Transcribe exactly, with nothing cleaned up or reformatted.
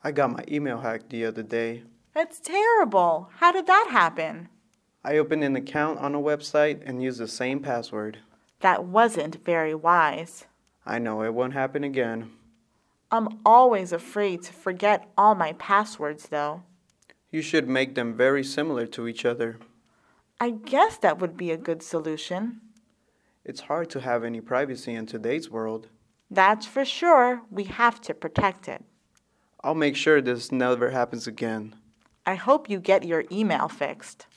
I got my email hacked the other day. That's terrible. How did that happen? I opened an account on a website and used the same password. That wasn't very wise. I know it won't happen again. I'm always afraid to forget all my passwords, though. You should make them very similar to each other. I guess that would be a good solution. It's hard to have any privacy in today's world. That's for sure. We have to protect it. I'll make sure this never happens again. I hope you get your email fixed.